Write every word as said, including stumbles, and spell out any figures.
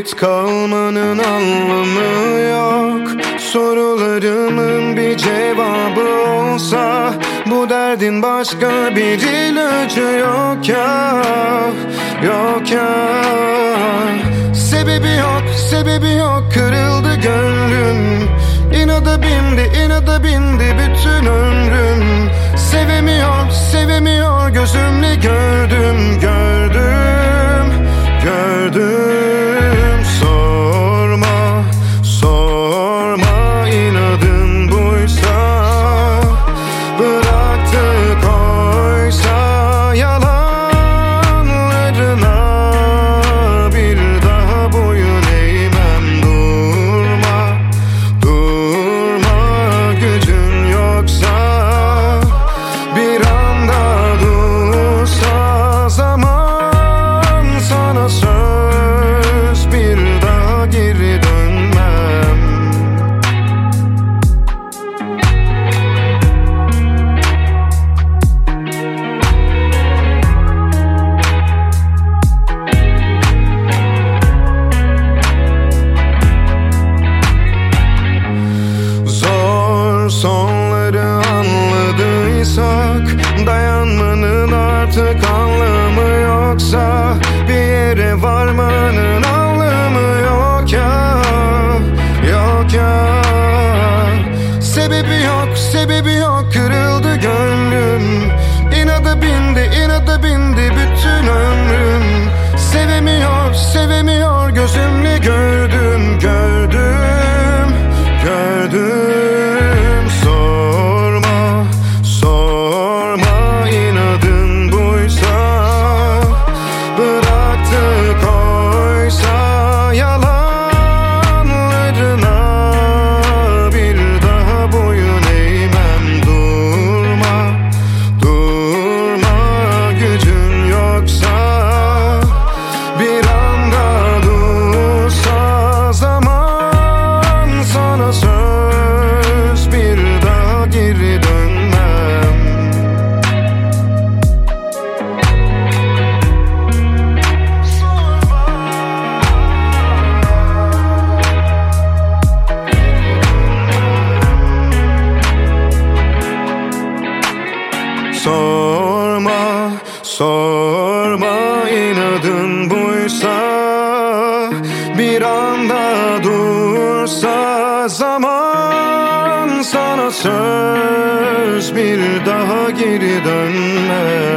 Sabit kalmanın anlamı yok. Sorularımın bir cevabı olsa, bu derdin başka bir ilacı yok ya, yok ya. Sebebi yok, sebebi yok, kırıldı gönlüm. İnada bindi, inada bindi bütün ömrüm. Sevemiyor, sevemiyor, gözümle gördüm, gördüm, gördüm. Sorma, sorma, inadın buysa, bıraktı koysa yalanlarına, bir daha boyun eğmem. Durma, durma, gücün yoksa, bir anda dursa zaman, sana söz, bir daha geri dönmem. Zor sonları anladıysak, dayanmanın artık anlamı yoksa, bir yere varmanın anlamı yok ya, yok ya. Sebebi yok, sebebi yok, kırıldı gönlüm. İnada bindi, inada bindi bütün ömrüm. Sevemiyor, sevemiyor, gözümle gördüm, gördüm, gördüm. Sorma, sorma, inadın buysa, bıraktı koysa yalanlarına, bir daha boyun eğmem. Durma, durma, gücün yoksa, bir anda dursa zaman, sana söz, bir daha geri dönmem. Sorma, sorma, inadın buysa, bir anda dursa zaman, sana söz, bir daha geri dönmem.